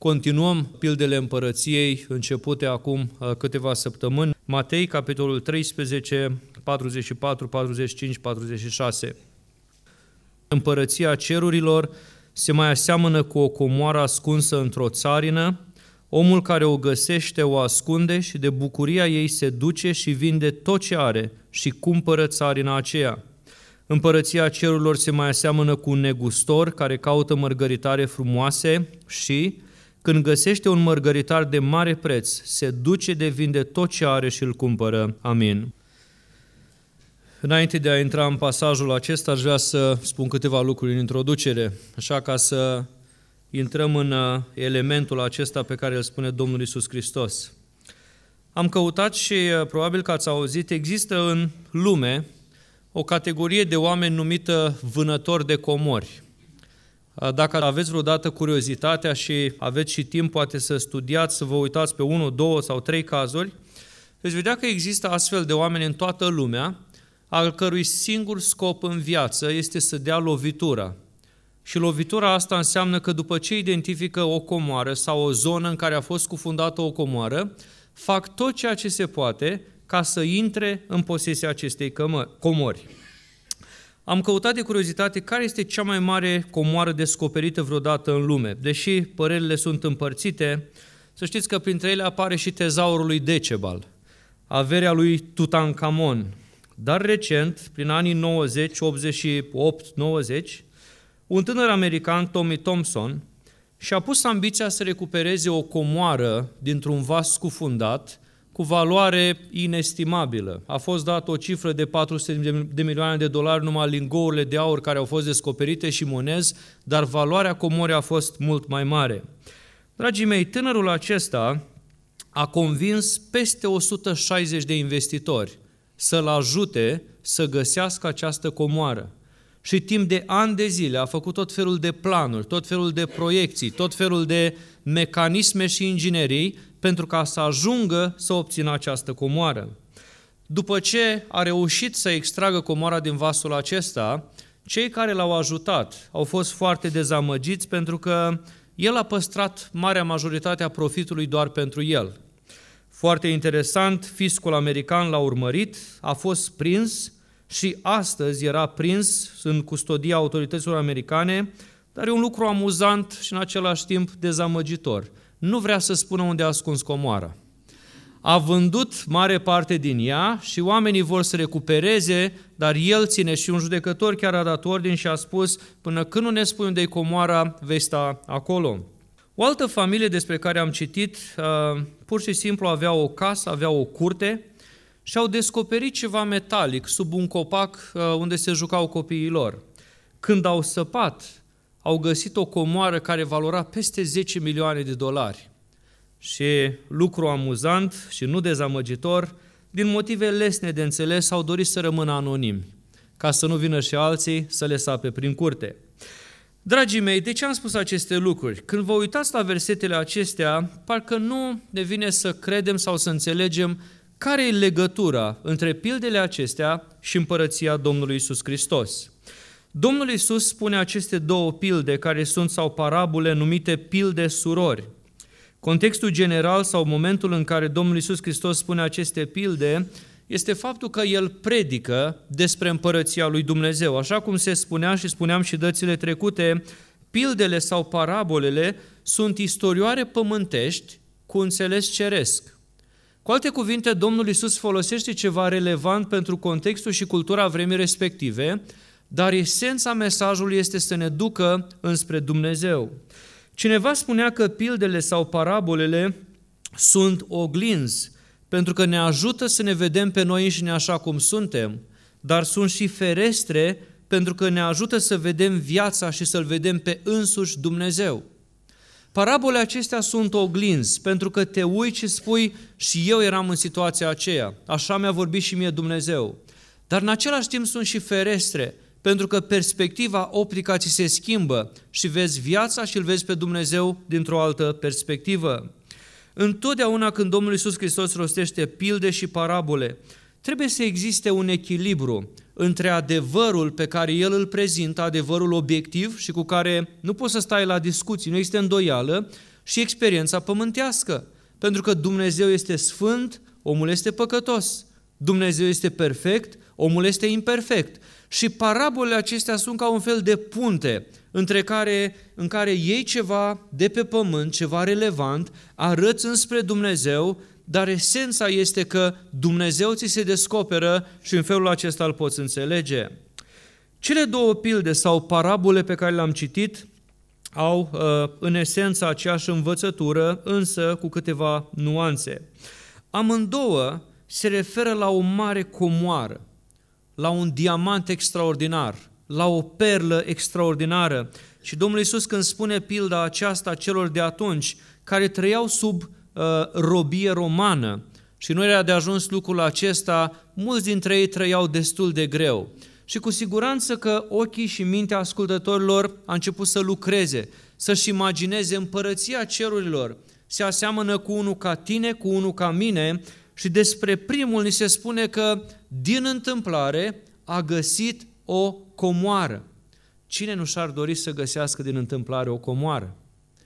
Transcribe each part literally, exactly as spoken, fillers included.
Continuăm pildele împărăției începute acum câteva săptămâni. Matei, capitolul treisprezece, patruzeci și patru, patruzeci și cinci, patruzeci și șase. Împărăția cerurilor se mai aseamănă cu o comoară ascunsă într-o țarină. Omul care o găsește o ascunde și de bucuria ei se duce și vinde tot ce are și cumpără țarina aceea. Împărăția cerurilor se mai aseamănă cu un negustor care caută mărgăritare frumoase și, când găsește un mărgăritar de mare preț, se duce de vinde tot ce are și îl cumpără. Amin. Înainte de a intra în pasajul acesta, aș vrea să spun câteva lucruri în introducere, așa ca să intrăm în elementul acesta pe care îl spune Domnul Iisus Hristos. Am căutat și probabil că ați auzit, există în lume o categorie de oameni numită vânători de comori. Dacă aveți vreodată curiozitatea și aveți și timp, poate să studiați, să vă uitați pe unul, două sau trei cazuri, veți vedea că există astfel de oameni în toată lumea, al cărui singur scop în viață este să dea lovitura. Și lovitura asta înseamnă că după ce identifică o comoară sau o zonă în care a fost scufundată o comoară, fac tot ceea ce se poate ca să intre în posesia acestei comori. Am căutat de curiozitate care este cea mai mare comoară descoperită vreodată în lume. Deși părerile sunt împărțite, să știți că printre ele apare și tezaurul lui Decebal, averea lui Tutankhamon. Dar recent, prin anii nouăzeci, optzeci și opt nouăzeci, un tânăr american, Tommy Thompson, și-a pus ambiția să recupereze o comoară dintr-un vas scufundat cu valoare inestimabilă. A fost dată o cifră de patru sute de milioane de dolari numai lingourile de aur care au fost descoperite și monezi, dar valoarea comorii a fost mult mai mare. Dragii mei, tânărul acesta a convins peste o sută șaizeci de investitori să-l ajute să găsească această comoară. Și timp de ani de zile a făcut tot felul de planuri, tot felul de proiecții, tot felul de mecanisme și inginerii pentru ca să ajungă să obțină această comoară. După ce a reușit să extragă comoara din vasul acesta, cei care l-au ajutat au fost foarte dezamăgiți pentru că el a păstrat marea majoritate a profitului doar pentru el. Foarte interesant, fiscul american l-a urmărit, a fost prins și astăzi era prins în custodia autorităților americane, dar e un lucru amuzant și în același timp dezamăgitor. Nu vrea să spună unde a ascuns comoara. A vândut mare parte din ea și oamenii vor să recupereze, dar el ține și un judecător chiar a dat ordin și a spus, până când nu ne spui unde e comoara, vei sta acolo. O altă familie despre care am citit, pur și simplu avea o casă, avea o curte și au descoperit ceva metalic sub un copac unde se jucau copiii lor. Când au săpat, au găsit o comoară care valora peste zece milioane de dolari. Și lucru amuzant și nu dezamăgitor, din motive lesne de înțeles, au dorit să rămână anonimi, ca să nu vină și alții să le sape prin curte. Dragii mei, de ce am spus aceste lucruri? Când vă uitați la versetele acestea, parcă nu ne vine să credem sau să înțelegem care e legătura între pildele acestea și împărăția Domnului Iisus Hristos. Domnul Iisus spune aceste două pilde care sunt sau parabole numite pilde surori. Contextul general sau momentul în care Domnul Iisus Hristos spune aceste pilde este faptul că El predică despre împărăția lui Dumnezeu. Așa cum se spunea și spuneam și dățile trecute, pildele sau parabolele sunt istorioare pământești cu înțeles ceresc. Cu alte cuvinte, Domnul Iisus folosește ceva relevant pentru contextul și cultura vremii respective, dar esența mesajului este să ne ducă înspre Dumnezeu. Cineva spunea că pildele sau parabolele sunt oglinzi, pentru că ne ajută să ne vedem pe noi înșine așa cum suntem, dar sunt și ferestre pentru că ne ajută să vedem viața și să-L vedem pe însuși Dumnezeu. Parabolele acestea sunt oglinzi, pentru că te uiți și spui, și eu eram în situația aceea, așa mi-a vorbit și mie Dumnezeu. Dar în același timp sunt și ferestre, pentru că perspectiva, optica ți se schimbă și vezi viața și îl vezi pe Dumnezeu dintr-o altă perspectivă. Întotdeauna când Domnul Iisus Hristos rostește pilde și parabole, trebuie să existe un echilibru între adevărul pe care El îl prezintă, adevărul obiectiv și cu care nu poți să stai la discuții, nu există îndoială, și experiența pământească. Pentru că Dumnezeu este sfânt, omul este păcătos. Dumnezeu este perfect, omul este imperfect. Și parabolele acestea sunt ca un fel de punte între care, în care iei ceva de pe pământ, ceva relevant, arăți înspre Dumnezeu, dar esența este că Dumnezeu ți se descoperă și în felul acesta îl poți înțelege. Cele două pilde sau parabole pe care le-am citit au în esență aceeași învățătură, însă cu câteva nuanțe. Amândouă se referă la o mare comoară, la un diamant extraordinar, la o perlă extraordinară. Și Domnul Iisus, când spune pilda aceasta celor de atunci, care trăiau sub uh, robie romană, și nu era de ajuns lucrul acesta, mulți dintre ei trăiau destul de greu. Și cu siguranță că ochii și mintea ascultătorilor a început să lucreze, să-și imagineze împărăția cerurilor. Se aseamănă cu unul ca tine, cu unul ca mine, și despre primul ni se spune că din întâmplare a găsit o comoară. Cine nu și-ar dori să găsească din întâmplare o comoară?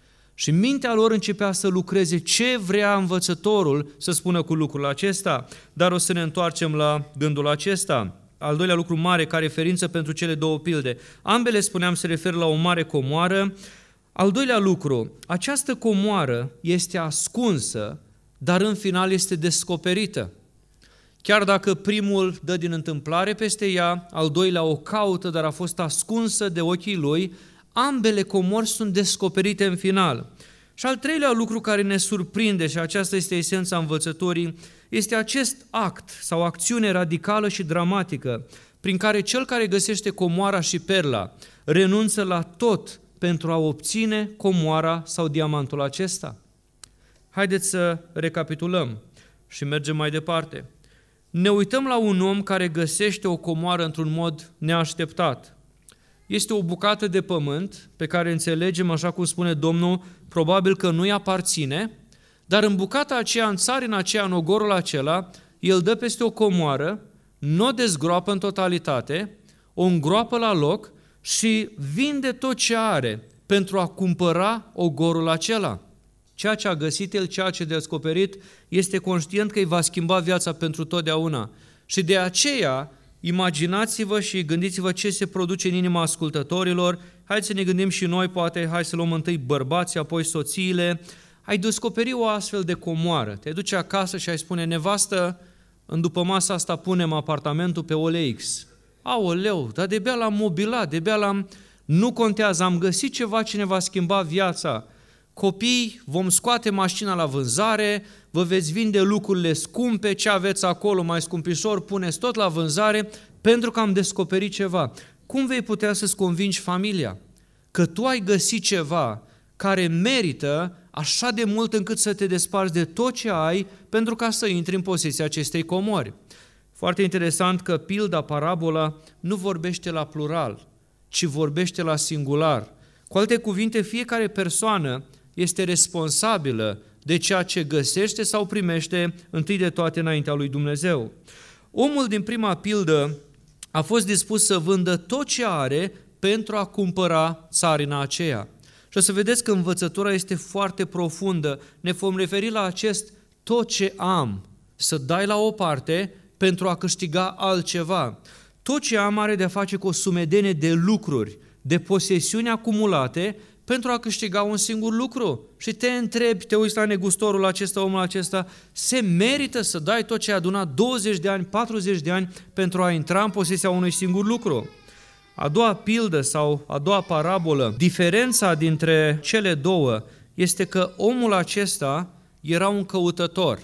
Și mintea lor începea să lucreze ce vrea învățătorul să spună cu lucrul acesta, dar o să ne întoarcem la gândul acesta. Al doilea lucru mare ca referință pentru cele două pilde. Ambele, spuneam, se referă la o mare comoară. Al doilea lucru, această comoară este ascunsă, dar în final este descoperită. Chiar dacă primul dă din întâmplare peste ea, al doilea o caută, dar a fost ascunsă de ochii lui, ambele comori sunt descoperite în final. Și al treilea lucru care ne surprinde, și aceasta este esența învățătorii, este acest act sau acțiune radicală și dramatică prin care cel care găsește comoara și perla renunță la tot pentru a obține comoara sau diamantul acesta. Haideți să recapitulăm și mergem mai departe. Ne uităm la un om care găsește o comoară într-un mod neașteptat. Este o bucată de pământ pe care înțelegem, așa cum spune Domnul, probabil că nu-i aparține, dar în bucata aceea, în țarina aceea, în ogorul acela, el dă peste o comoară, nu o dezgroapă în totalitate, o îngroapă la loc și vinde tot ce are pentru a cumpăra ogorul acela. Ceea ce a găsit el, ceea ce a descoperit, este conștient că îi va schimba viața pentru totdeauna. Și de aceea, imaginați-vă și gândiți-vă ce se produce în inima ascultătorilor. Hai să ne gândim și noi, poate, hai să luăm întâi bărbații, apoi soțiile. Ai descoperi o astfel de comoară. Te duci acasă și ai spune, nevastă, în după masa asta punem apartamentul pe O L X. Aoleu, dar de-abia l-am mobilat, de-abia l-am... Nu contează, am găsit ceva ce ne va schimba viața. Copii, vom scoate mașina la vânzare, vă veți vinde lucrurile scumpe, ce aveți acolo mai scumpișor, puneți tot la vânzare, pentru că am descoperit ceva. Cum vei putea să-ți convingi familia? Că tu ai găsit ceva care merită așa de mult încât să te desparți de tot ce ai pentru ca să intri în posesia acestei comori. Foarte interesant că pilda, parabola, nu vorbește la plural, ci vorbește la singular. Cu alte cuvinte, fiecare persoană este responsabilă de ceea ce găsește sau primește întâi de toate înaintea lui Dumnezeu. Omul din prima pildă a fost dispus să vândă tot ce are pentru a cumpăra țarina aceea. Și o să vedeți că învățătura este foarte profundă. Ne vom referi la acest tot ce am, să dai la o parte pentru a câștiga altceva. Tot ce am are de-a face cu o sumedenie de lucruri, de posesiuni acumulate pentru a câștiga un singur lucru. Și te întrebi, te uiți la negustorul acesta, omul acesta, se merită să dai tot ce ai adunat douăzeci de ani, patruzeci de ani pentru a intra în posesia unui singur lucru? A doua pildă sau a doua parabolă, diferența dintre cele două este că omul acesta era un căutător.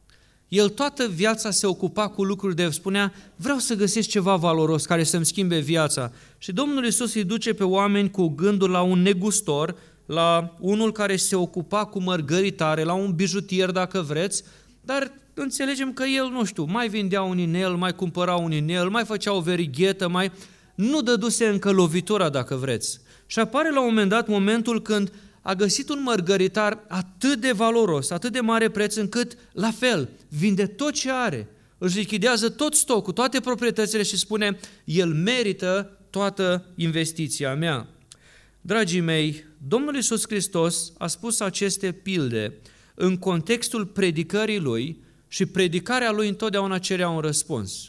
El toată viața se ocupa cu lucruri de, spunea, vreau să găsesc ceva valoros care să-mi schimbe viața. Și Domnul Iisus îi duce pe oameni cu gândul la un negustor, la unul care se ocupa cu mărgăritare, la un bijutier dacă vreți, dar înțelegem că el, nu știu, mai vindea un inel, mai cumpăra un inel, mai făcea o verighetă, mai... nu dăduse încă lovitura dacă vreți. Și apare la un moment dat momentul când a găsit un mărgăritar atât de valoros, atât de mare preț încât, la fel, vinde tot ce are, își lichidează tot stocul, toate proprietățile și spune, el merită toată investiția mea. Dragii mei, Domnul Iisus Hristos a spus aceste pilde în contextul predicării Lui și predicarea Lui întotdeauna cerea un răspuns.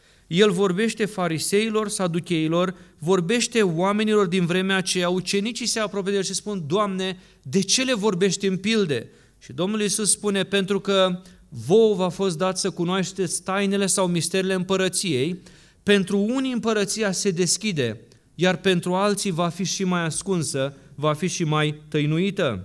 El vorbește fariseilor, saducheilor, vorbește oamenilor din vremea aceea, ucenicii se apropie de El și spun, Doamne, de ce le vorbești în pilde? Și Domnul Iisus spune, pentru că vouă v-a fost dat să cunoașteți tainele sau misterile împărăției, pentru unii împărăția se deschide, iar pentru alții va fi și mai ascunsă, va fi și mai tăinuită.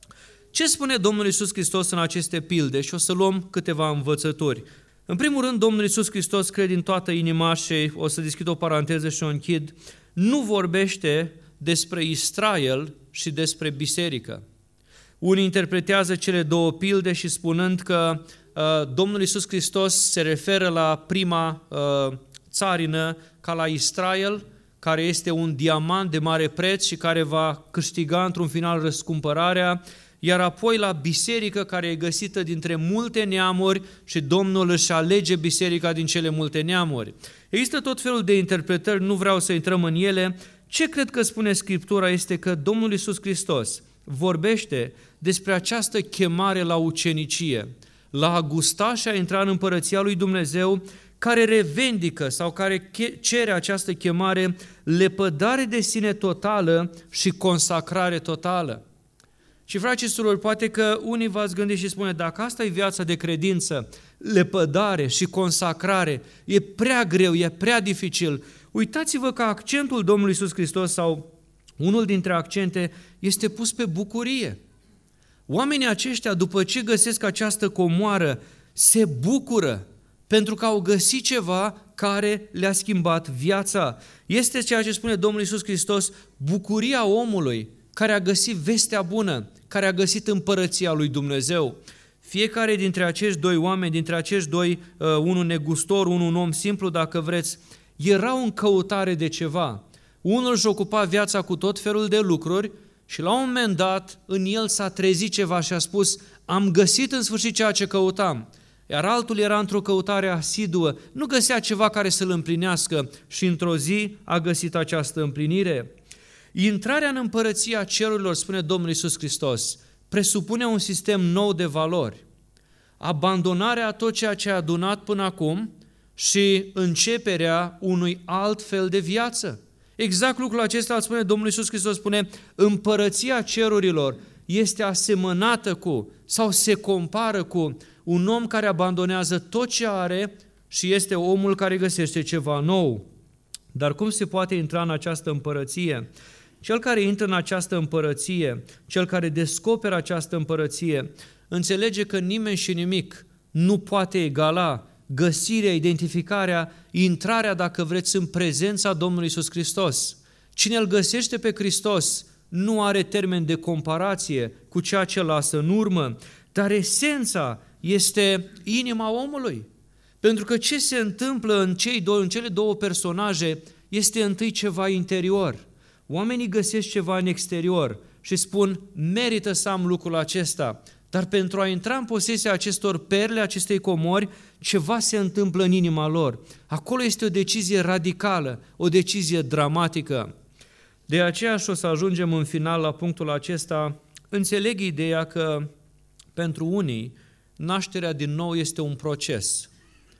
Ce spune Domnul Iisus Hristos în aceste pilde? Și o să luăm câteva învățături. În primul rând, Domnul Iisus Hristos, cred din toată inima și o să deschid o paranteză și o închid, nu vorbește despre Israel și despre biserică. Unii interpretează cele două pilde și spunând că uh, Domnul Iisus Hristos se referă la prima uh, țarină ca la Israel, care este un diamant de mare preț și care va câștiga într-un final răscumpărarea, iar apoi la biserică care e găsită dintre multe neamuri și Domnul își alege biserica din cele multe neamuri. Există tot felul de interpretări, nu vreau să intrăm în ele. Ce cred că spune Scriptura este că Domnul Iisus Hristos vorbește despre această chemare la ucenicie, la a gusta și a intra în împărăția lui Dumnezeu, care revendică sau care cere această chemare lepădare de sine totală și consacrare totală. Și frați și surori, poate că unii v-ați gândit și spune, dacă asta e viața de credință, lepădare și consacrare, e prea greu, e prea dificil. Uitați-vă că accentul Domnului Iisus Hristos sau unul dintre accente este pus pe bucurie. Oamenii aceștia, după ce găsesc această comoară, se bucură pentru că au găsit ceva care le-a schimbat viața. Este ceea ce spune Domnul Iisus Hristos, bucuria omului care a găsit vestea bună, care a găsit împărăția lui Dumnezeu. Fiecare dintre acești doi oameni, dintre acești doi, unul negustor, unul un om simplu, dacă vreți, erau în căutare de ceva. Unul își ocupa viața cu tot felul de lucruri și la un moment dat în el s-a trezit ceva și a spus, am găsit în sfârșit ceea ce căutam. Iar altul era într-o căutare asiduă, nu găsea ceva care să-l împlinească și într-o zi a găsit această împlinire. Intrarea în împărăția cerurilor, spune Domnul Iisus Hristos, presupune un sistem nou de valori, abandonarea a tot ceea ce a adunat până acum și începerea unui alt fel de viață. Exact lucrul acesta îl spune Domnul Iisus Hristos, spune, împărăția cerurilor este asemănată cu sau se compară cu un om care abandonează tot ce are și este omul care găsește ceva nou. Dar cum se poate intra în această împărăție? Cel care intră în această împărăție, cel care descoperă această împărăție, înțelege că nimeni și nimic nu poate egala găsirea, identificarea, intrarea, dacă vreți, în prezența Domnului Iisus Hristos. Cine îl găsește pe Hristos nu are termen de comparație cu ceea ce lasă în urmă, dar esența este inima omului. Pentru că ce se întâmplă în, cei doi, în cele două personaje este întâi ceva interior. Oamenii găsesc ceva în exterior și spun, merită să am lucrul acesta, dar pentru a intra în posesia acestor perle, acestei comori, ceva se întâmplă în inima lor. Acolo este o decizie radicală, o decizie dramatică. De aceea și o să ajungem în final la punctul acesta, înțeleg ideea că pentru unii nașterea din nou este un proces.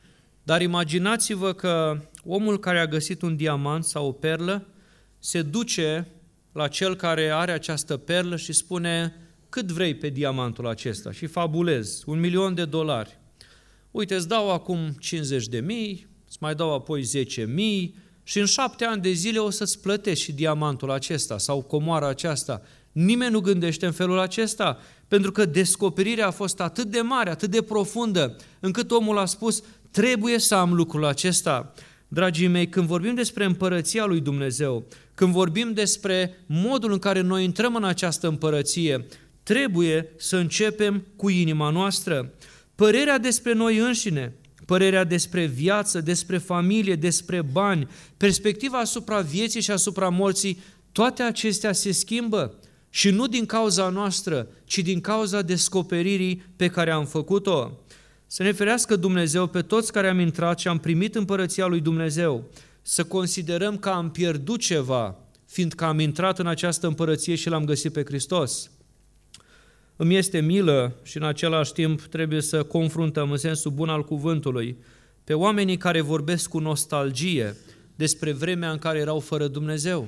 Dar imaginați-vă că omul care a găsit un diamant sau o perlă se duce la cel care are această perlă și spune, cât vrei pe diamantul acesta? Și fabulez, un milion de dolari. Uite, îți dau acum cincizeci de mii, îți mai dau apoi zece mii și în șapte ani de zile o să-ți plătești și diamantul acesta sau comoara aceasta. Nimeni nu gândește în felul acesta, pentru că descoperirea a fost atât de mare, atât de profundă, încât omul a spus, trebuie să am lucrul acesta. Dragii mei, când vorbim despre împărăția lui Dumnezeu, când vorbim despre modul în care noi intrăm în această împărăție, trebuie să începem cu inima noastră. Părerea despre noi înșine, părerea despre viață, despre familie, despre bani, perspectiva asupra vieții și asupra morții, toate acestea se schimbă și nu din cauza noastră, ci din cauza descoperirii pe care am făcut-o. Să ne ferească Dumnezeu pe toți care am intrat și am primit împărăția lui Dumnezeu, să considerăm că am pierdut ceva fiindcă am intrat în această împărăție și l-am găsit pe Hristos. Îmi este milă și în același timp trebuie să confruntăm în sensul bun al cuvântului pe oamenii care vorbesc cu nostalgie despre vremea în care erau fără Dumnezeu,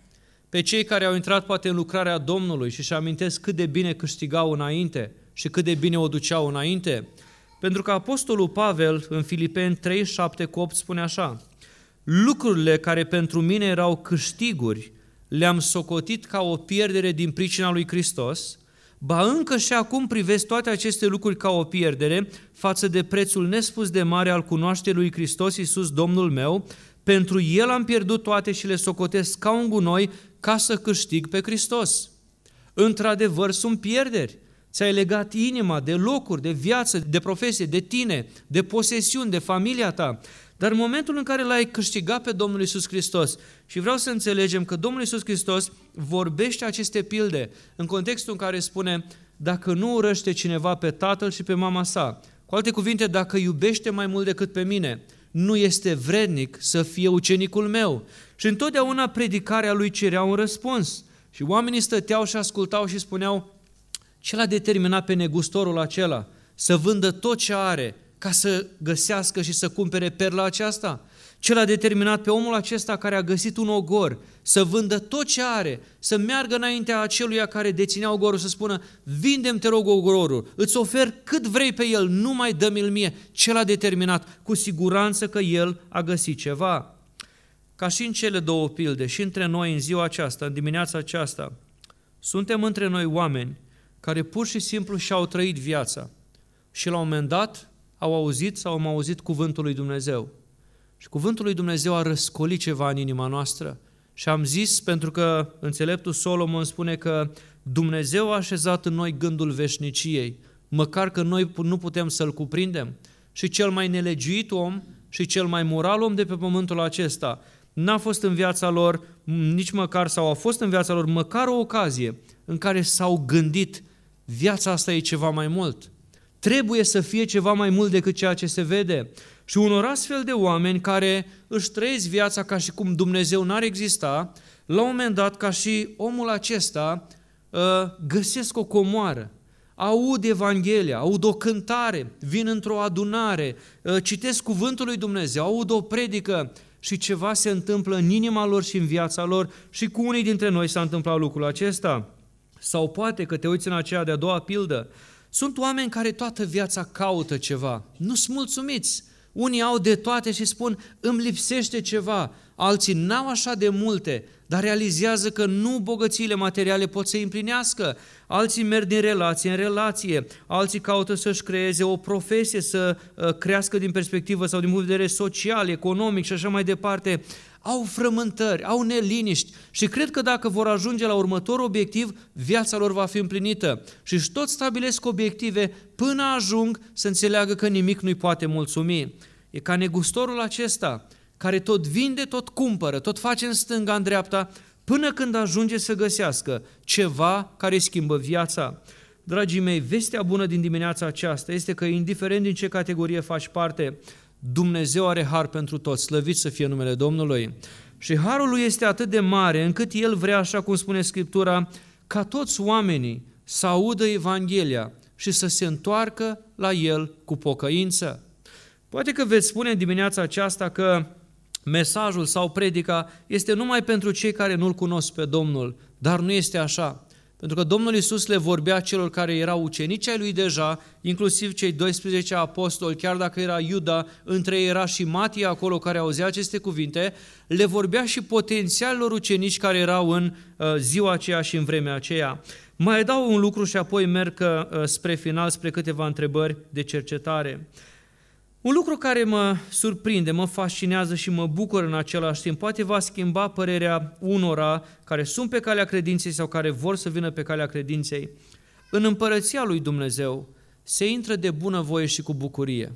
pe cei care au intrat poate în lucrarea Domnului și își amintesc cât de bine câștigau înainte și cât de bine o duceau înainte. Pentru că Apostolul Pavel în Filipeni trei, șapte cu opt spune așa: lucrurile care pentru mine erau câștiguri le-am socotit ca o pierdere din pricina lui Hristos, ba încă și acum privesc toate aceste lucruri ca o pierdere față de prețul nespus de mare al cunoașterii lui Hristos Iisus Domnul meu. Pentru El am pierdut toate și le socotesc ca un gunoi ca să câștig pe Hristos. Într-adevăr sunt pierderi. Ți-ai legat inima de locuri, de viață, de profesie, de tine, de posesiuni, de familia ta. Dar în momentul în care l-ai câștigat pe Domnul Iisus Hristos, și vreau să înțelegem că Domnul Iisus Hristos vorbește aceste pilde în contextul în care spune: dacă nu urăște cineva pe tatăl și pe mama sa, cu alte cuvinte, dacă iubește mai mult decât pe mine, nu este vrednic să fie ucenicul meu. Și întotdeauna predicarea lui cerea un răspuns. Și oamenii stăteau și ascultau și spuneau: ce l-a determinat pe negustorul acela să vândă tot ce are ca să găsească și să cumpere perla aceasta? Ce l-a determinat pe omul acesta care a găsit un ogor să vândă tot ce are, să meargă înaintea aceluia care deținea ogorul, să spună: vinde-mi, te rog, ogorul, îți ofer cât vrei pe el, nu mai dă-mi-l mie. Ce l-a determinat? Cu siguranță că el a găsit ceva. Ca și în cele două pilde, și între noi în ziua aceasta, în dimineața aceasta, suntem între noi oameni care pur și simplu și-au trăit viața și la un moment dat au auzit sau am auzit cuvântul lui Dumnezeu. Și cuvântul lui Dumnezeu a răscolit ceva în inima noastră. Și am zis, pentru că înțeleptul Solomon spune că Dumnezeu a așezat în noi gândul veșniciei, măcar că noi nu putem să-l cuprindem. Și cel mai nelegiuit om și cel mai moral om de pe pământul acesta n-a fost în viața lor nici măcar, sau a fost în viața lor măcar o ocazie în care s-au gândit: viața asta e ceva mai mult. Trebuie să fie ceva mai mult decât ceea ce se vede. Și unor astfel de oameni care își trăiesc viața ca și cum Dumnezeu n-ar exista, la un moment dat, ca și omul acesta, găsesc o comoară, aud Evanghelia, aud o cântare, vin într-o adunare, citesc cuvântul lui Dumnezeu, aud o predică și ceva se întâmplă în inima lor și în viața lor. Și cu unii dintre noi s-a întâmplat lucrul acesta. Sau poate că te uiți în aceea de-a doua pildă. Sunt oameni care toată viața caută ceva, nu sunt mulțumiți. Unii au de toate și spun: îmi lipsește ceva. Alții n-au așa de multe, dar realizează că nu bogățiile materiale pot să împlinească. Alții merg din relație în relație, alții caută să-și creeze o profesie, să crească din perspectivă sau din punct de vedere social, economic și așa mai departe. Au frământări, au neliniști și cred că dacă vor ajunge la următorul obiectiv, viața lor va fi împlinită. Și își tot stabilesc obiective până ajung să înțeleagă că nimic nu-i poate mulțumi. E ca negustorul acesta, care tot vinde, tot cumpără, tot face în stânga, în dreapta, până când ajunge să găsească ceva care schimbă viața. Dragii mei, vestea bună din dimineața aceasta este că, indiferent din ce categorie faci parte, Dumnezeu are har pentru toți, slăvit să fie numele Domnului. Și harul lui este atât de mare încât El vrea, așa cum spune Scriptura, ca toți oamenii să audă Evanghelia și să se întoarcă la El cu pocăință. Poate că veți spune în dimineața aceasta că mesajul sau predica este numai pentru cei care nu-L cunosc pe Domnul, dar nu este așa. Pentru că Domnul Iisus le vorbea celor care erau ucenici ai Lui deja, inclusiv cei doisprezece apostoli, chiar dacă era Iuda, între ei era și Matia acolo care auzea aceste cuvinte, le vorbea și potențialilor ucenici care erau în ziua aceea și în vremea aceea. Mai dau un lucru și apoi merg spre final, spre câteva întrebări de cercetare. Un lucru care mă surprinde, mă fascinează și mă bucur în același timp, poate va schimba părerea unora care sunt pe calea credinței sau care vor să vină pe calea credinței. În împărăția lui Dumnezeu se intră de bunăvoie și cu bucurie.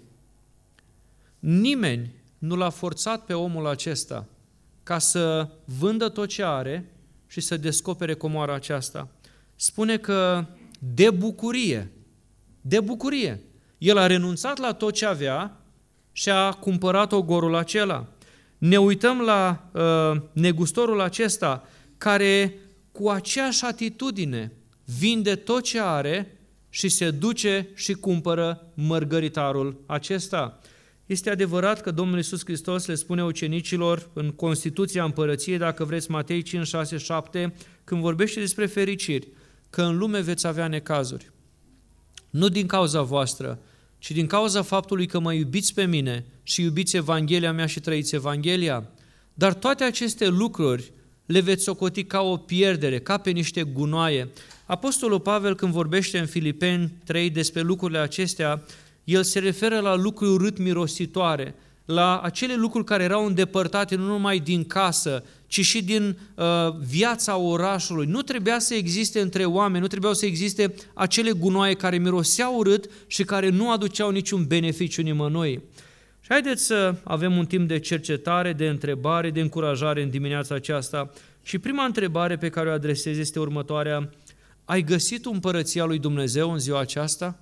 Nimeni nu l-a forțat pe omul acesta ca să vândă tot ce are și să descopere comoara aceasta. Spune că de bucurie, de bucurie, el a renunțat la tot ce avea și a cumpărat ogorul acela. Ne uităm la uh, negustorul acesta care cu aceeași atitudine vinde tot ce are și se duce și cumpără mărgăritarul acesta. Este adevărat că Domnul Iisus Hristos le spune ucenicilor în Constituția Împărăției, dacă vreți, Matei cinci, șase, șapte, când vorbește despre fericiri, că în lume veți avea necazuri. Nu din cauza voastră, ci din cauza faptului că mă iubiți pe mine și iubiți Evanghelia mea și trăiți Evanghelia. Dar toate aceste lucruri le veți socoti ca o pierdere, ca pe niște gunoaie. Apostolul Pavel, când vorbește în Filipeni trei despre lucrurile acestea, el se referă la lucruri urât mirositoare, la acele lucruri care erau îndepărtate nu numai din casă, ci și din uh, viața orașului. Nu trebuia să existe între oameni, nu trebuiau să existe acele gunoaie care miroseau urât și care nu aduceau niciun beneficiu nimănui. Și haideți să avem un timp de cercetare, de întrebare, de încurajare în dimineața aceasta. Și prima întrebare pe care o adresez este următoarea: ai găsit împărăția lui Dumnezeu în ziua aceasta?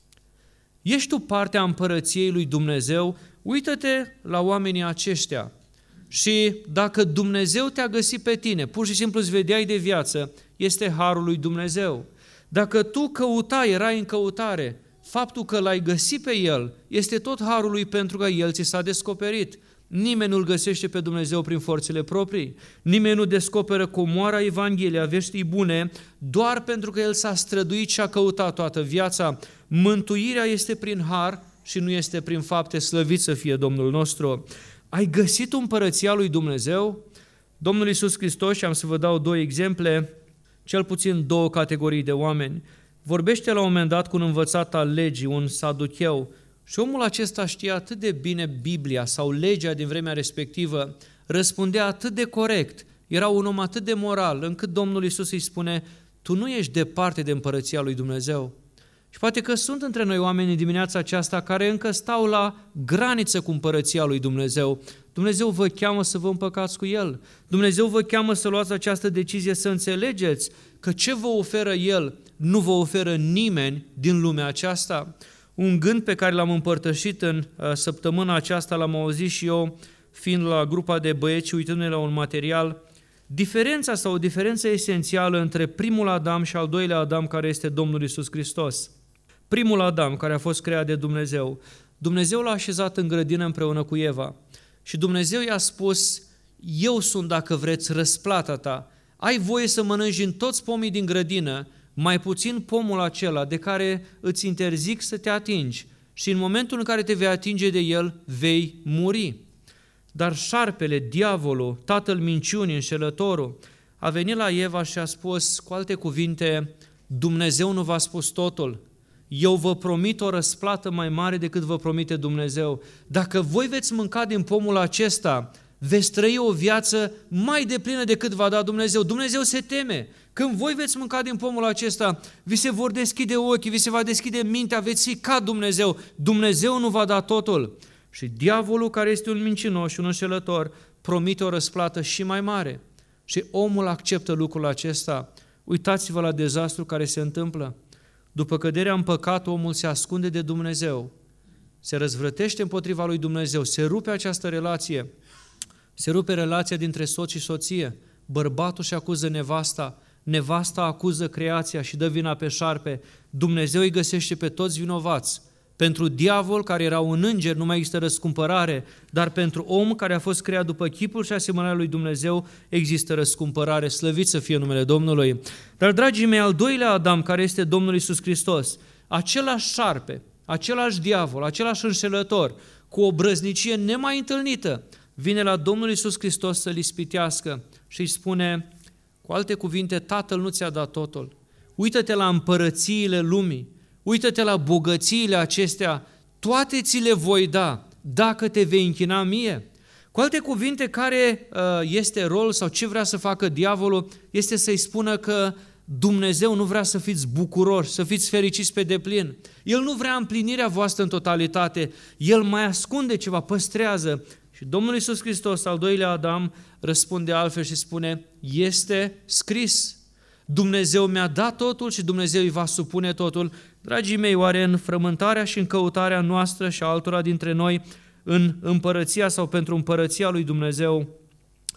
Ești tu partea împărăției lui Dumnezeu? Uită-te la oamenii aceștia și dacă Dumnezeu te-a găsit pe tine, pur și simplu îți vedeai de viață, este harul lui Dumnezeu. Dacă tu căutai, erai în căutare, faptul că l-ai găsit pe El este tot harul lui pentru că El ți s-a descoperit. Nimeni nu-L găsește pe Dumnezeu prin forțele proprii. Nimeni nu descoperă comoara Evangheliei, a veștii bune, doar pentru că El s-a străduit și a căutat toată viața. Mântuirea este prin har și nu este prin fapte, slăvit să fie Domnul nostru. Ai găsit împărăția lui Dumnezeu? Domnul Iisus Hristos, și am să vă dau două exemple, cel puțin două categorii de oameni. Vorbește la un moment dat cu un învățat al legii, un saducheu, și omul acesta știa atât de bine Biblia sau legea din vremea respectivă, răspundea atât de corect, era un om atât de moral, încât Domnul Iisus îi spune: tu nu ești departe de împărăția lui Dumnezeu. Și poate că sunt între noi oameni în dimineața aceasta care încă stau la graniță cu împărăția lui Dumnezeu. Dumnezeu vă cheamă să vă împăcați cu El. Dumnezeu vă cheamă să luați această decizie, să înțelegeți că ce vă oferă El nu vă oferă nimeni din lumea aceasta. Un gând pe care l-am împărtășit în săptămâna aceasta, l-am auzit și eu fiind la grupa de băieți, uitându-ne la un material, diferența sau o diferență esențială între primul Adam și al doilea Adam, care este Domnul Iisus Hristos. Primul Adam, care a fost creat de Dumnezeu, Dumnezeu l-a așezat în grădină împreună cu Eva și Dumnezeu i-a spus: eu sunt, dacă vreți, răsplata ta, ai voie să mănânci din toți pomii din grădină, mai puțin pomul acela de care îți interzic să te atingi, și în momentul în care te vei atinge de el, vei muri. Dar șarpele, diavolul, tatăl minciunii, înșelătorul, a venit la Eva și a spus, cu alte cuvinte: Dumnezeu nu v-a spus totul, eu vă promit o răsplată mai mare decât vă promite Dumnezeu. Dacă voi veți mânca din pomul acesta, veți trăi o viață mai deplină decât v-a dat Dumnezeu. Dumnezeu se teme. Când voi veți mânca din pomul acesta, vi se vor deschide ochii, vi se va deschide mintea, veți fi ca Dumnezeu. Dumnezeu nu v-a dat totul. Și diavolul, care este un mincinos și un înșelător, promite o răsplată și mai mare. Și omul acceptă lucrul acesta. Uitați-vă la dezastru care se întâmplă. După căderea în păcat, omul se ascunde de Dumnezeu, se răzvrătește împotriva lui Dumnezeu, se rupe această relație, se rupe relația dintre soț și soție, bărbatul și acuză nevasta, nevasta acuză creația și dă vina pe șarpe, Dumnezeu îi găsește pe toți vinovați. Pentru diavol, care era un înger, nu mai există răscumpărare, dar pentru om care a fost creat după chipul și asemănarea lui Dumnezeu, există răscumpărare, slăvit să fie numele Domnului. Dar, dragii mei, al doilea Adam, care este Domnul Iisus Hristos, același șarpe, același diavol, același înșelător, cu o brăznicie nemai întâlnită, vine la Domnul Iisus Hristos să-l ispitească și îi spune, cu alte cuvinte: Tatăl nu ți-a dat totul, uită-te la împărățiile lumii, uită-te la bogățiile acestea, toate ți le voi da dacă te vei închina mie. Cu alte cuvinte, care este rol sau ce vrea să facă diavolul? Este să-i spună că Dumnezeu nu vrea să fiți bucuroși, să fiți fericiți pe deplin. El nu vrea împlinirea voastră în totalitate, El mai ascunde ceva, păstrează. Și Domnul Iisus Hristos, al doilea Adam, răspunde altfel și spune: este scris. Dumnezeu mi-a dat totul și Dumnezeu îi va supune totul. Dragii mei, oare în frământarea și în căutarea noastră și a altora dintre noi, în împărăția sau pentru împărăția lui Dumnezeu,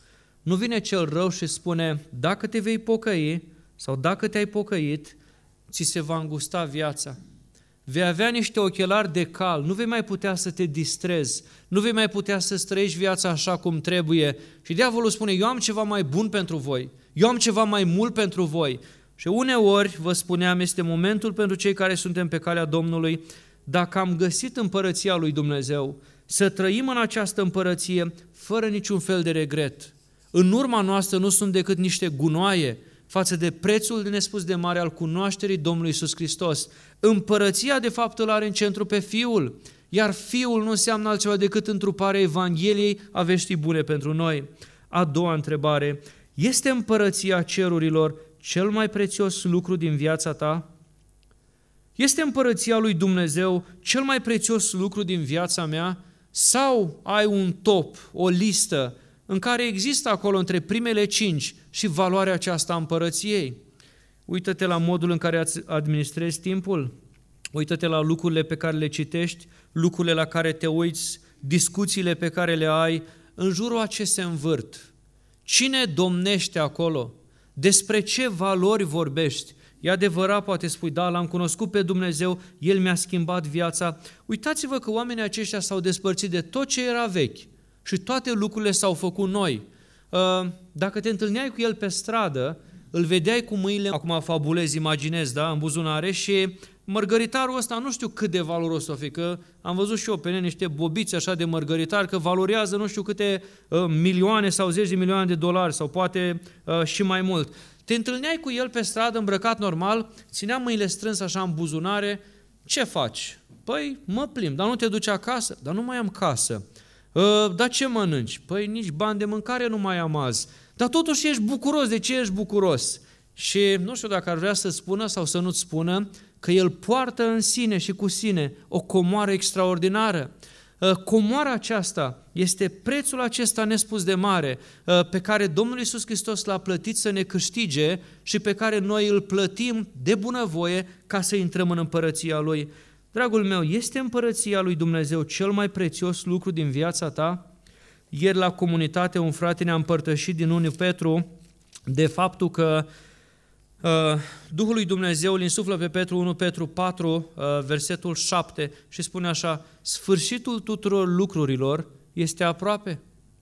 Nu vine cel rău și spune, dacă te vei pocăi sau dacă te-ai pocăit, ți se va îngusta viața. Vei avea niște ochelari de cal, nu vei mai putea să te distrezi, nu vei mai putea să trăiești viața așa cum trebuie. Și diavolul spune, eu am ceva mai bun pentru voi, eu am ceva mai mult pentru voi. Și uneori, vă spuneam, este momentul pentru cei care suntem pe calea Domnului, dacă am găsit împărăția lui Dumnezeu, să trăim în această împărăție fără niciun fel de regret. În urma noastră nu sunt decât niște gunoaie față de prețul de nespus de mare al cunoașterii Domnului Iisus Hristos. Împărăția, de fapt, îl are în centru pe Fiul, iar Fiul nu înseamnă altceva decât întruparea Evangheliei a veștii bune pentru noi. A doua întrebare, este împărăția cerurilor cel mai prețios lucru din viața ta? Este împărăția lui Dumnezeu cel mai prețios lucru din viața mea? Sau ai un top, o listă, în care există acolo între primele cinci și valoarea aceasta a împărăției? Uită-te la modul în care administrezi timpul, uită-te la lucrurile pe care le citești, lucrurile la care te uiți, discuțiile pe care le ai, în jurul a ce se învârt. Cine domnește acolo? Despre ce valori vorbești? E adevărat, poate spui, da, l-am cunoscut pe Dumnezeu, El mi-a schimbat viața. Uitați-vă că oamenii aceștia s-au despărțit de tot ce era vechi și toate lucrurile s-au făcut noi. Dacă te întâlneai cu El pe stradă, îl vedeai cu mâinile, acum fabulez, imaginez, da, în buzunare și mărgăritarul ăsta nu știu cât de valoros o fi, că am văzut și eu pe niște bobiți așa de mărgăritar, că valorează nu știu câte uh, milioane sau zeci de milioane de dolari sau poate uh, și mai mult. Te întâlneai cu el pe stradă îmbrăcat normal, ținea mâinile strâns așa în buzunare, ce faci? Păi mă plimb, dar nu te duci acasă? Dar nu mai am casă. Uh, dar ce mănânci? Păi nici bani de mâncare nu mai am azi. Dar totuși ești bucuros, de ce ești bucuros? Și nu știu dacă ar vrea să spună sau să nu-ți spună că el poartă în sine și cu sine o comoară extraordinară. Comoara aceasta este prețul acesta nespus de mare pe care Domnul Iisus Hristos l-a plătit să ne câștige și pe care noi îl plătim de bunăvoie ca să intrăm în împărăția Lui. Dragul meu, este împărăția lui Dumnezeu cel mai prețios lucru din viața ta? Ieri la comunitate un frate ne-a împărtășit din unu Petru de faptul că uh, Duhul lui Dumnezeu îl insuflă pe Petru, unu Petru patru, uh, versetul șapte și spune așa, sfârșitul tuturor lucrurilor este aproape.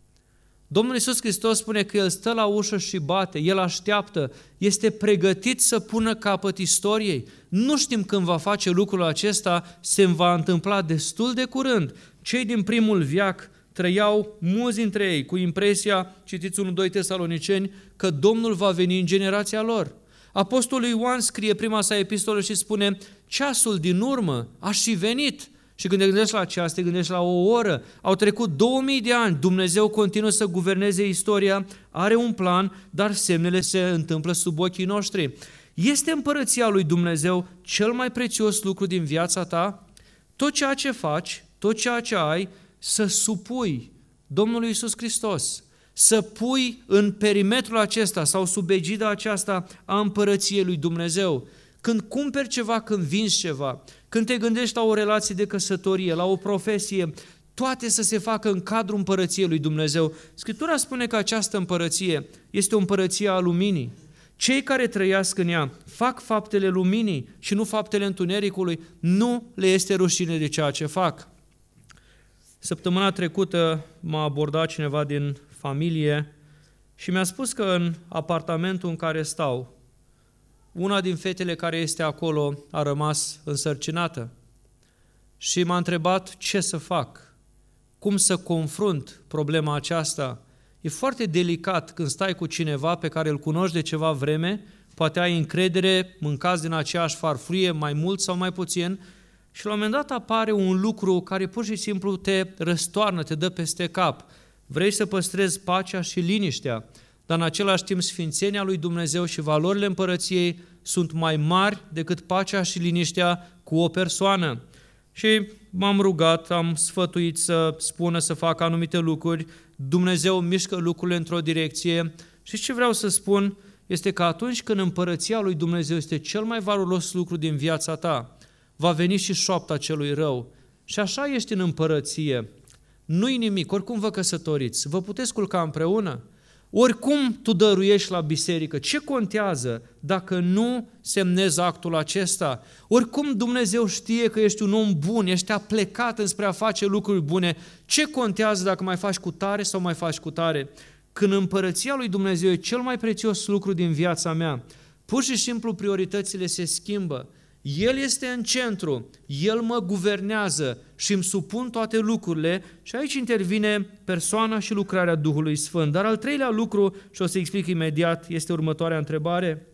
Domnul Iisus Hristos spune că El stă la ușă și bate, El așteaptă, este pregătit să pună capăt istoriei. Nu știm când va face lucrul acesta, se va întâmpla destul de curând. Cei din primul veac trăiau mulți dintre ei cu impresia, citiți unu doi Tesaloniceni, că Domnul va veni în generația lor. Apostolul Ioan scrie prima sa epistolă și spune, ceasul din urmă a și venit. Și când te gândești la ceas, te gândești la o oră, au trecut două mii de ani, Dumnezeu continuă să guverneze istoria, are un plan, dar semnele se întâmplă sub ochii noștri. Este împărăția lui Dumnezeu cel mai prețios lucru din viața ta? Tot ceea ce faci, tot ceea ce ai, să supui Domnului Iisus Hristos, să pui în perimetrul acesta sau sub egida aceasta a împărăției lui Dumnezeu. Când cumperi ceva, când vinzi ceva, când te gândești la o relație de căsătorie, la o profesie, toate să se facă în cadrul împărăției lui Dumnezeu. Scriptura spune că această împărăție este o împărăție a luminii. Cei care trăiască în ea fac faptele luminii și nu faptele întunericului, nu le este rușine de ceea ce fac. Săptămâna trecută m-a abordat cineva din familie și mi-a spus că în apartamentul în care stau, una din fetele care este acolo a rămas însărcinată și m-a întrebat ce să fac, cum să confrunt problema aceasta. E foarte delicat când stai cu cineva pe care îl cunoști de ceva vreme, poate ai încredere, mâncați din aceeași farfurie, mai mult sau mai puțin, și la un moment dat apare un lucru care pur și simplu te răstoarnă, te dă peste cap. Vrei să păstrezi pacea și liniștea, dar în același timp sfințenia lui Dumnezeu și valorile împărăției sunt mai mari decât pacea și liniștea cu o persoană. Și m-am rugat, am sfătuit să spună să facă anumite lucruri, Dumnezeu mișcă lucrurile într-o direcție și ce vreau să spun este că atunci când împărăția lui Dumnezeu este cel mai valoros lucru din viața ta, va veni și șoapta celui rău. Și așa ești în împărăție. Nu-i nimic, oricum vă căsătoriți, vă puteți culca împreună. Oricum tu dăruiești la biserică, ce contează dacă nu semnezi actul acesta? Oricum Dumnezeu știe că ești un om bun, ești aplecat înspre a face lucruri bune, ce contează dacă mai faci cu tare sau mai faci cu tare? Când împărăția lui Dumnezeu e cel mai prețios lucru din viața mea, pur și simplu prioritățile se schimbă. El este în centru, El mă guvernează și îmi supun toate lucrurile și aici intervine persoana și lucrarea Duhului Sfânt. Dar al treilea lucru, și o să explic imediat, este următoarea întrebare.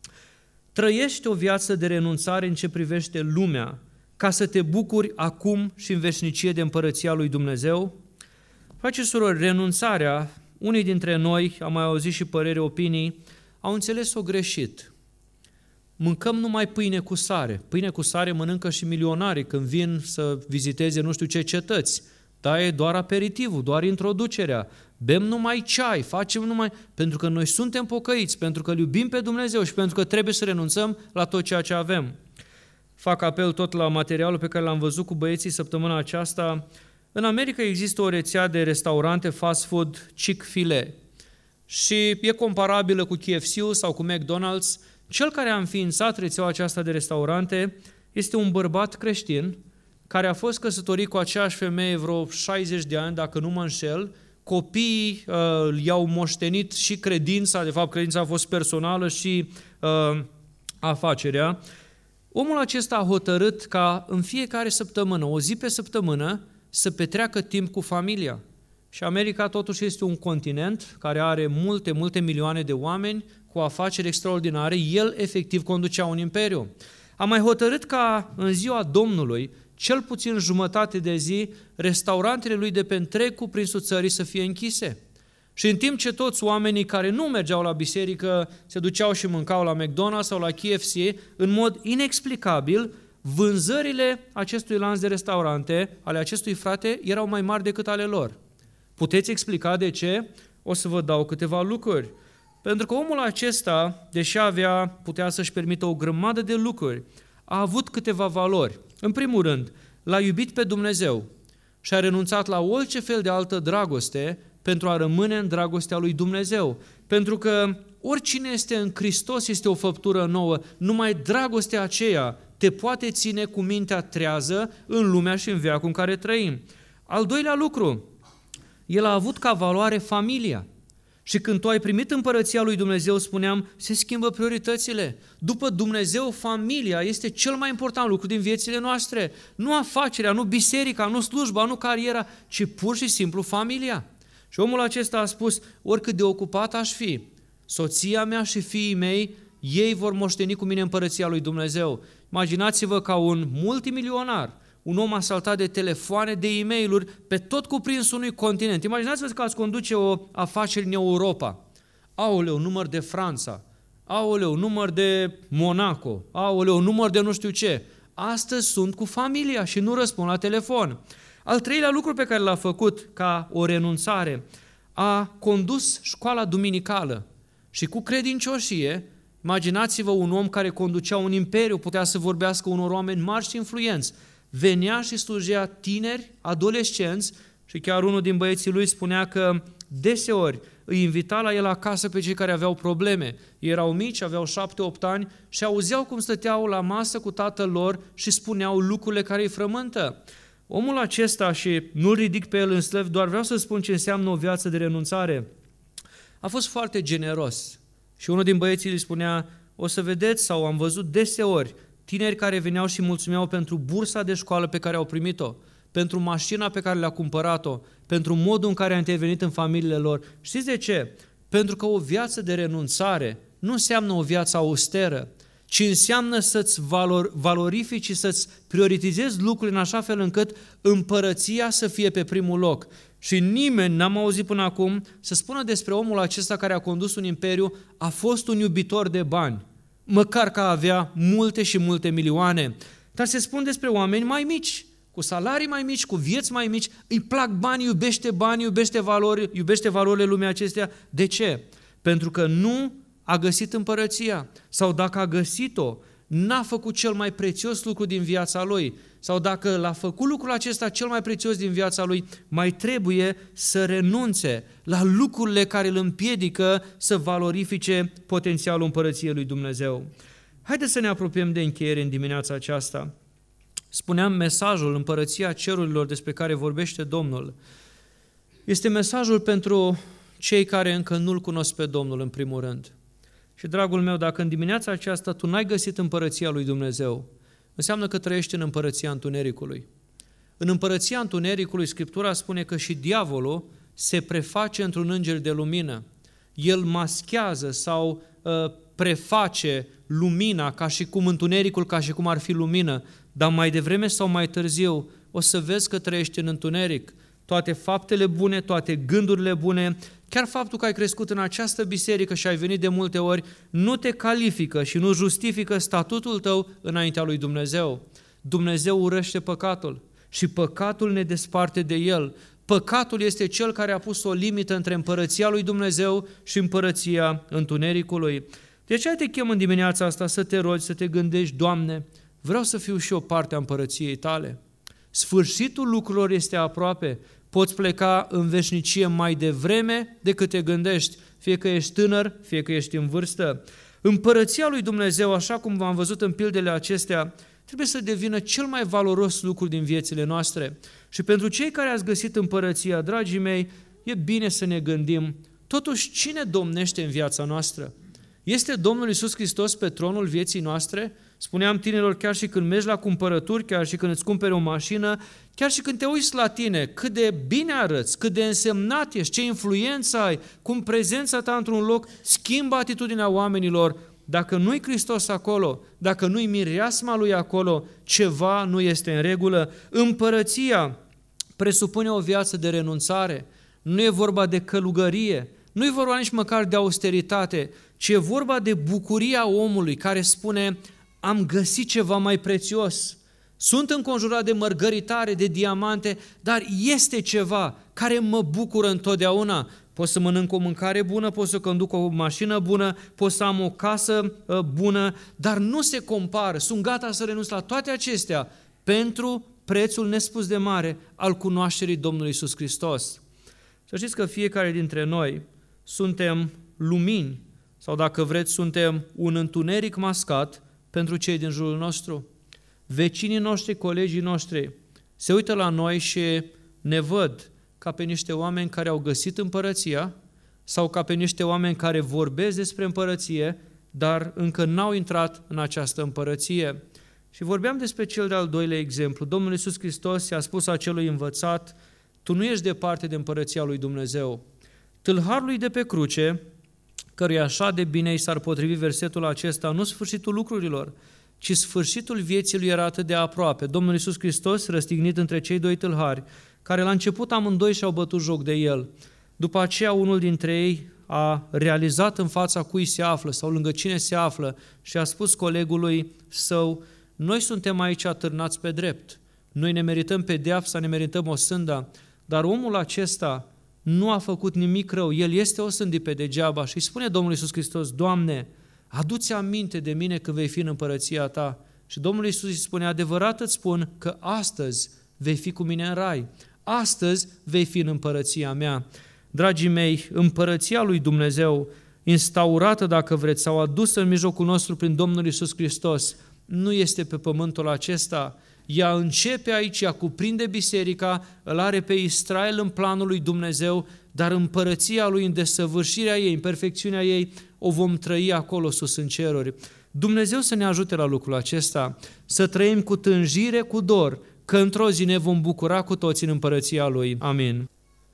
Trăiești o viață de renunțare în ce privește lumea, ca să te bucuri acum și în veșnicie de împărăția lui Dumnezeu? Frați și surori, renunțarea, unii dintre noi, am mai auzit și păreri, opinii, au înțeles-o greșit. Mâncăm numai pâine cu sare. Pâine cu sare mănâncă și milionarii când vin să viziteze nu știu ce cetăți. Dar e doar aperitivul, doar introducerea. Bem numai ceai, facem numai... Pentru că noi suntem pocăiți, pentru că îl iubim pe Dumnezeu și pentru că trebuie să renunțăm la tot ceea ce avem. Fac apel tot la materialul pe care l-am văzut cu băieții săptămâna aceasta. În America există o rețea de restaurante fast food Chick-fil-A și e comparabilă cu K F C-ul sau cu McDonald's. Cel care a înființat rețeaua aceasta de restaurante este un bărbat creștin care a fost căsătorit cu aceeași femeie vreo șaizeci de ani, dacă nu mă înșel. Copiii uh, i-au moștenit și credința, de fapt credința a fost personală și uh, afacerea. Omul acesta a hotărât ca în fiecare săptămână, o zi pe săptămână, să petreacă timp cu familia. Și America totuși este un continent care are multe, multe milioane de oameni cu afaceri extraordinare. El efectiv conducea un imperiu. A mai hotărât ca în ziua Domnului, cel puțin jumătate de zi, restaurantele lui de pe întreg cuprinsul țării să fie închise. Și în timp ce toți oamenii care nu mergeau la biserică se duceau și mâncau la McDonald's sau la K F C, în mod inexplicabil, vânzările acestui lanț de restaurante, ale acestui frate, erau mai mari decât ale lor. Puteți explica de ce? O să vă dau câteva lucruri. Pentru că omul acesta, deși avea, putea să-și permită o grămadă de lucruri, a avut câteva valori. În primul rând, l-a iubit pe Dumnezeu și a renunțat la orice fel de altă dragoste pentru a rămâne în dragostea lui Dumnezeu. Pentru că oricine este în Hristos este o făptură nouă, numai dragostea aceea te poate ține cu mintea trează în lumea și în veacul în care trăim. Al doilea lucru, el a avut ca valoare familia. Și când tu ai primit împărăția lui Dumnezeu, spuneam, se schimbă prioritățile. După Dumnezeu, familia este cel mai important lucru din viețile noastre. Nu afacerea, nu biserica, nu slujba, nu cariera, ci pur și simplu familia. Și omul acesta a spus, oricât de ocupat aș fi, soția mea și fiii mei, ei vor moșteni cu mine împărăția lui Dumnezeu. Imaginați-vă ca un multimilionar, un om asaltat de telefoane, de e-mail-uri, pe tot cuprinsul unui continent. Imaginați-vă că ați conduce o afacere în Europa. Aoleu, număr de Franța. Aoleu, număr de Monaco. Aoleu, număr de nu știu ce. Astăzi sunt cu familia și nu răspund la telefon. Al treilea lucru pe care l-a făcut ca o renunțare, a condus școala duminicală și cu credincioșie. Imaginați-vă un om care conducea un imperiu, putea să vorbească unor oameni mari și influenți. Venea și slujea tineri, adolescenți și chiar unul din băieții lui spunea că deseori îi invita la el acasă pe cei care aveau probleme. Erau mici, aveau șapte-opt ani și auzeau cum stăteau la masă cu tatăl lor și spuneau lucrurile care îi frământă. Omul acesta, și nu-l ridic pe el în slăv, doar vreau să spun ce înseamnă o viață de renunțare, a fost foarte generos. Și unul din băieții îi spunea, o să vedeți, sau am văzut deseori, tineri care veneau și mulțumeau pentru bursa de școală pe care au primit-o, pentru mașina pe care le-a cumpărat-o, pentru modul în care a intervenit în familiile lor. Știți de ce? Pentru că o viață de renunțare nu înseamnă o viață austeră, ci înseamnă să-ți valor, valorifici și să-ți prioritizezi lucrurile în așa fel încât împărăția să fie pe primul loc. Și nimeni n-am auzit până acum să spună despre omul acesta care a condus un imperiu, a fost un iubitor de bani, măcar că avea multe și multe milioane. Dar se spun despre oameni mai mici, cu salarii mai mici, cu vieți mai mici, îi plac banii, iubește banii, iubește valori, iubește valorile lumii acestea. De ce? Pentru că nu a găsit împărăția. Sau dacă a găsit-o, n-a făcut cel mai prețios lucru din viața lui, sau dacă l-a făcut lucrul acesta cel mai prețios din viața lui, mai trebuie să renunțe la lucrurile care îl împiedică să valorifice potențialul împărăției lui Dumnezeu. Haideți să ne apropiem de încheiere în dimineața aceasta. Spuneam, mesajul Împărăția Cerurilor despre care vorbește Domnul este mesajul pentru cei care încă nu-L cunosc pe Domnul în primul rând. Și, dragul meu, dacă în dimineața aceasta tu n-ai găsit Împărăția lui Dumnezeu, înseamnă că trăiești în Împărăția Întunericului. În Împărăția Întunericului, Scriptura spune că și diavolul se preface într-un înger de lumină. El maschează sau uh, preface lumina ca și cum întunericul, ca și cum ar fi lumină, dar mai devreme sau mai târziu o să vezi că trăiești în întuneric. Toate faptele bune, toate gândurile bune, chiar faptul că ai crescut în această biserică și ai venit de multe ori, nu te califică și nu justifică statutul tău înaintea lui Dumnezeu. Dumnezeu urăște păcatul și păcatul ne desparte de El. Păcatul este cel care a pus o limită între împărăția lui Dumnezeu și împărăția întunericului. De aceea te chem în dimineața asta să te rogi, să te gândești, Doamne, vreau să fiu și o parte a împărăției Tale. Sfârșitul lucrurilor este aproape. Poți pleca în veșnicie mai devreme decât te gândești, fie că ești tânăr, fie că ești în vârstă. Împărăția lui Dumnezeu, așa cum v-am văzut în pildele acestea, trebuie să devină cel mai valoros lucru din viețile noastre. Și pentru cei care ați găsit împărăția, dragii mei, e bine să ne gândim, totuși cine domnește în viața noastră? Este Domnul Iisus Hristos pe tronul vieții noastre? Spuneam tinerilor, chiar și când mergi la cumpărături, chiar și când îți cumperi o mașină, chiar și când te uiți la tine, cât de bine arăți, cât de însemnat ești, ce influență ai, cum prezența ta într-un loc schimbă atitudinea oamenilor. Dacă nu-i Hristos acolo, dacă nu-i mireasma Lui acolo, ceva nu este în regulă. Împărăția presupune o viață de renunțare, nu e vorba de călugărie, nu e vorba nici măcar de austeritate, ci e vorba de bucuria omului care spune: am găsit ceva mai prețios, sunt înconjurat de mărgăritare, de diamante, dar este ceva care mă bucură întotdeauna. Pot să mănânc o mâncare bună, pot să conduc o mașină bună, pot să am o casă bună, dar nu se compară. Sunt gata să renunț la toate acestea pentru prețul nespus de mare al cunoașterii Domnului Iisus Hristos. Să știți că fiecare dintre noi suntem lumini, sau dacă vreți, suntem un întuneric mascat pentru cei din jurul nostru. Vecinii noștri, colegii noștri se uită la noi și ne văd ca pe niște oameni care au găsit împărăția sau ca pe niște oameni care vorbesc despre împărăție, dar încă n-au intrat în această împărăție. Și vorbeam despre cel de-al doilea exemplu. Domnul Iisus Hristos i-a spus acelui învățat: tu nu ești departe de împărăția lui Dumnezeu. Tâlharului de pe cruce, căruia așa de bine i s-ar potrivi versetul acesta, nu sfârșitul lucrurilor, ci sfârșitul vieții lui era atât de aproape. Domnul Iisus Hristos, răstignit între cei doi tâlhari, care la început amândoi și-au bătut joc de el. După aceea, unul dintre ei a realizat în fața cui se află sau lângă cine se află și a spus colegului său: noi suntem aici atârnați pe drept, noi ne merităm pedeapsa, ne merităm osânda, dar omul acesta nu a făcut nimic rău, el este osândit pe degeaba. Și îi spune Domnul Iisus Hristos: Doamne, adu-ți aminte de mine că vei fi în împărăția Ta. Și Domnul Iisus îi spune: adevărat îți spun că astăzi vei fi cu mine în rai, astăzi vei fi în împărăția mea. Dragii mei, împărăția lui Dumnezeu, instaurată, dacă vreți, sau adusă în mijlocul nostru prin Domnul Iisus Hristos, nu este pe pământul acesta. Ea începe aici, ea cuprinde biserica, îl are pe Israel în planul lui Dumnezeu, dar împărăția lui, în desăvârșirea ei, în perfecțiunea ei, o vom trăi acolo sus în ceruri. Dumnezeu să ne ajute la lucrul acesta, să trăim cu tânjire, cu dor, că într-o zi ne vom bucura cu toți în împărăția Lui. Amin.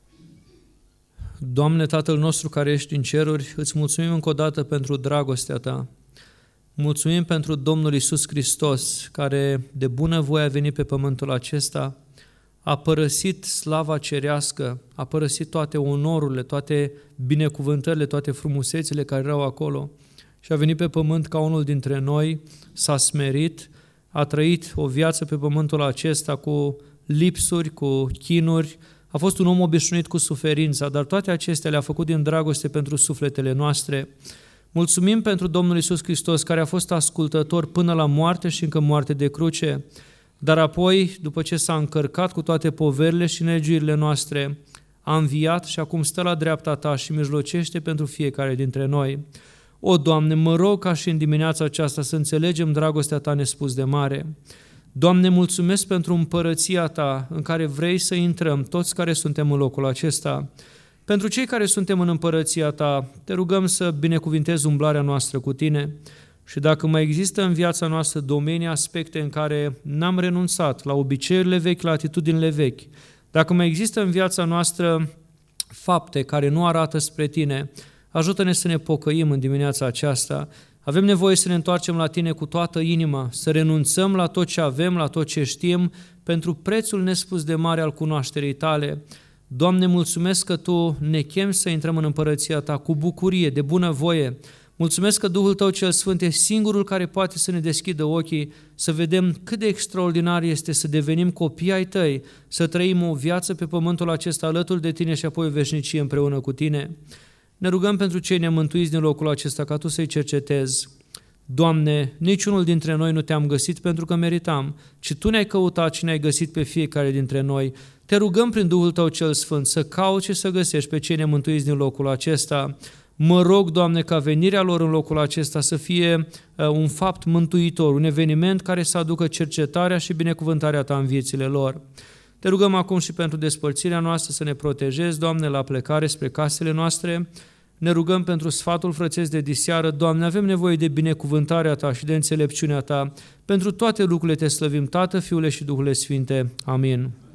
Doamne, Tatăl nostru care ești în ceruri, îți mulțumim încă o dată pentru dragostea Ta. Mulțumim pentru Domnul Iisus Hristos, care de bunăvoie a venit pe pământul acesta, a părăsit slava cerească, a părăsit toate onorurile, toate binecuvântările, toate frumusețile care erau acolo și a venit pe pământ ca unul dintre noi, s-a smerit, a trăit o viață pe pământul acesta cu lipsuri, cu chinuri, a fost un om obișnuit cu suferința, dar toate acestea le-a făcut din dragoste pentru sufletele noastre. Mulțumim pentru Domnul Iisus Hristos, care a fost ascultător până la moarte și încă moarte de cruce, dar apoi, după ce s-a încărcat cu toate poverile și nelegiuirile noastre, a înviat și acum stă la dreapta Ta și mijlocește pentru fiecare dintre noi. O, Doamne, mă rog ca și în dimineața aceasta să înțelegem dragostea Ta nespus de mare. Doamne, mulțumesc pentru împărăția Ta în care vrei să intrăm toți care suntem în locul acesta. Pentru cei care suntem în împărăția Ta, Te rugăm să binecuvintezi umblarea noastră cu Tine și dacă mai există în viața noastră domenii, aspecte în care n-am renunțat la obiceiurile vechi, la atitudinile vechi, dacă mai există în viața noastră fapte care nu arată spre Tine, ajută-ne să ne pocăim în dimineața aceasta. Avem nevoie să ne întoarcem la Tine cu toată inima, să renunțăm la tot ce avem, la tot ce știm, pentru prețul nespus de mare al cunoașterii Tale. Doamne, mulțumesc că Tu ne chemi să intrăm în împărăția Ta cu bucurie, de bunăvoie. Mulțumesc că Duhul Tău cel Sfânt e singurul care poate să ne deschidă ochii, să vedem cât de extraordinar este să devenim copii ai Tăi, să trăim o viață pe pământul acesta alături de Tine și apoi o veșnicie împreună cu Tine. Ne rugăm pentru cei nemântuiți din locul acesta, ca Tu să-i cercetezi. Doamne, niciunul dintre noi nu Te-am găsit pentru că meritam, ci Tu ne-ai căutat și ne-ai găsit pe fiecare dintre noi. Te rugăm prin Duhul Tău cel Sfânt să cauți și să găsești pe cei nemântuiți din locul acesta. Mă rog, Doamne, ca venirea lor în locul acesta să fie un fapt mântuitor, un eveniment care să aducă cercetarea și binecuvântarea Ta în viețile lor. Te rugăm acum și pentru despărțirea noastră să ne protejezi, Doamne, la plecare spre casele noastre. Ne rugăm pentru sfatul frățesc de diseară. Doamne, avem nevoie de binecuvântarea Ta și de înțelepciunea Ta. Pentru toate lucrurile Te slăvim, Tată, Fiule și Duhule Sfinte. Amin.